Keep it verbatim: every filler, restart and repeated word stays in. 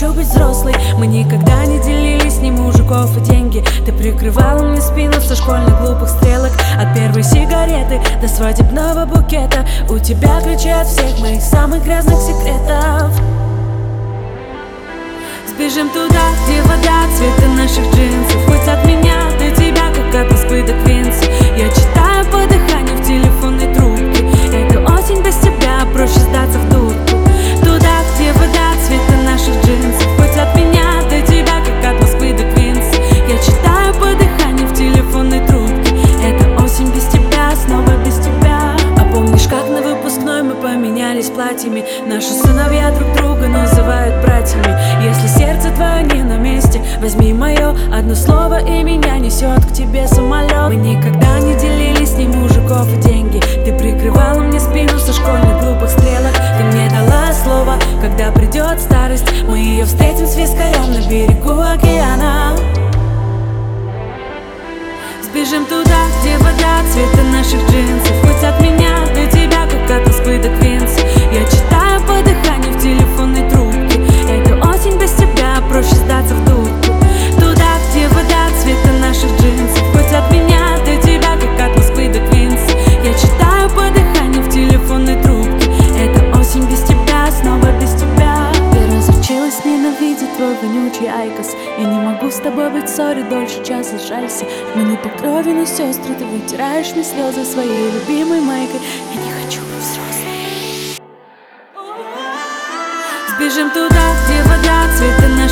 хочу быть взрослой. Мы никогда не делились ни мужиков и деньги. Ты прикрывала мне спину со школьных глупых стрелок. От первой сигареты до свадебного букета. У тебя ключи от всех моих самых грязных секретов. Сбежим туда, где вода цвета наших джинсов. Хоть от меня до тебя, как от Москвы до Квинса. Я читаю по дыханию в телефонной трубке. Это осень без тебя, проще сдаться в дурку. Туда, где вода цвета наших джинсов. Хоть от меня до тебя, как от Москвы до Квинса. Я читаю по дыханию в телефонной трубке. Это осень без тебя, снова без тебя. А помнишь, как на выпускной мы поменялись платьями? Наши сыновья друг друга называют братьями. Если сердце твое не на месте, возьми мое одно слово, и меня несет к тебе самолет. Мы никогда не делились ни мужиков и деньги. Ты прикрывала мне спину со школьных глупых стрелок. Ты мне дала слово, когда придет старость, мы ее встретим с вискарем на берегу океана. Сбежим туда, где вода цвета наших джинсов. Хоть от меня до тебя, как от Москвы до Квинса. Я читаю по дыханию в телефонной трубке. Это осень без тебя, проще сдаться в дурку. Туда, где вода цвета наших джинсов. Хоть от меня до тебя, как от Москвы до Квинса. Я читаю по дыханию в телефонной трубке. Это осень без тебя, снова без тебя. Я разучилась ненавидеть твой вонючий айкос. Я не могу с тобой быть в ссоре дольше часа, жалься. Мы по крови, но сестры, ты вытираешь мне слезы своей любимой майкой. Я не хочу быть взрослой. Сбежим туда, где вода цвета